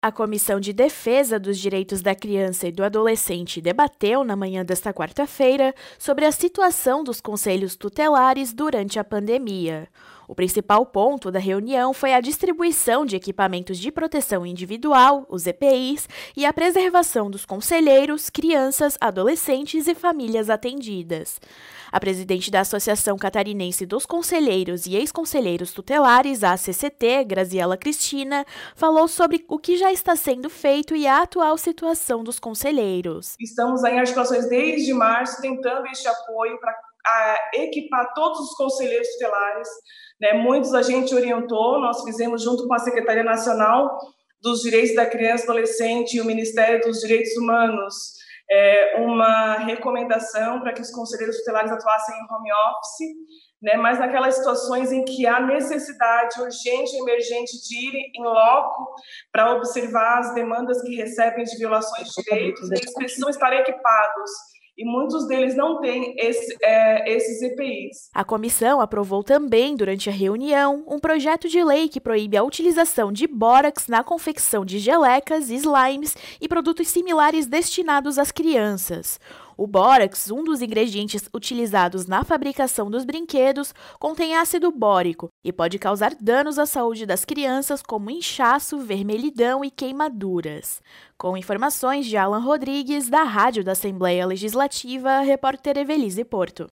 A Comissão de Defesa dos Direitos da Criança e do Adolescente debateu na manhã desta quarta-feira sobre a situação dos conselhos tutelares durante a pandemia. O principal ponto da reunião foi a distribuição de equipamentos de proteção individual, os EPIs, e a preservação dos conselheiros, crianças, adolescentes e famílias atendidas. A presidente da Associação Catarinense dos Conselheiros e Ex-Conselheiros Tutelares, a ACCT, Graziela Cristina, falou sobre o que já está sendo feito e a atual situação dos conselheiros. Estamos em articulações desde março, tentando este apoio para equipar todos os conselheiros tutelares. Muitos a gente orientou, nós fizemos junto com a Secretaria Nacional dos Direitos da Criança e do Adolescente e o Ministério dos Direitos Humanos, uma recomendação para que os conselheiros tutelares atuassem em home office, mas naquelas situações em que há necessidade urgente e emergente de ir em loco para observar as demandas que recebem de violações de direitos, eles precisam estar equipados. E muitos deles não têm esses EPIs. A comissão aprovou também, durante a reunião, um projeto de lei que proíbe a utilização de bórax na confecção de gelecas, slimes e produtos similares destinados às crianças. O bórax, um dos ingredientes utilizados na fabricação dos brinquedos, contém ácido bórico e pode causar danos à saúde das crianças, como inchaço, vermelhidão e queimaduras. Com informações de Alan Rodrigues, da Rádio da Assembleia Legislativa, repórter Evelise Porto.